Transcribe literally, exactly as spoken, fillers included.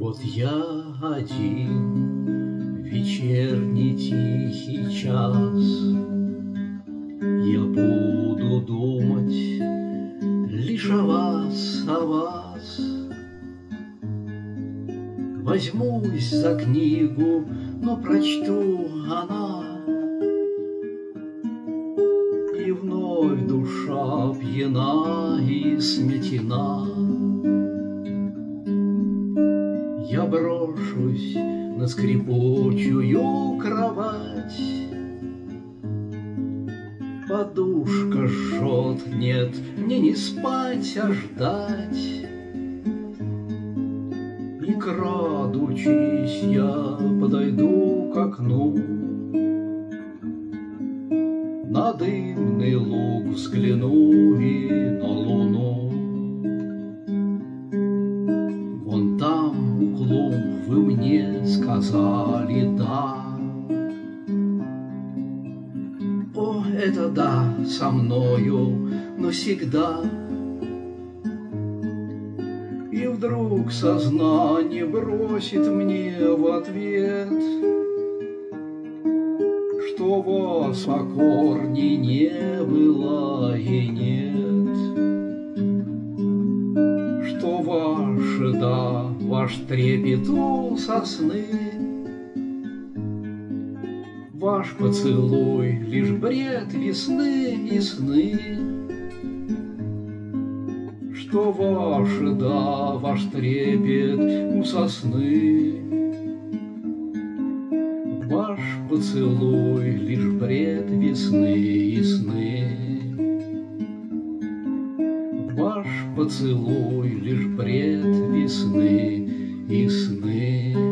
Вот я один, вечерний тихий час, я буду думать лишь о вас, о вас. Возьмусь за книгу, но прочту она, и вновь душа пьяна и сметена. Я брошусь на скрипучую кровать, подушка жжет, нет, мне не спать, а ждать. И, крадучись, я подойду к окну, на дымный луг взгляну и на луну. Вон там у клумб вы мне сказали «да». О, это да со мною навсегда. И вдруг сознание бросит мне в ответ, что вас о корне не было и нет, что ваше да, ваш трепет у сосны, ваш поцелуй лишь бред весны и сны, что ваше да, ваш трепет у сосны, ваш поцелуй лишь бред весны и сны, ваш поцелуй лишь бред весны и сны.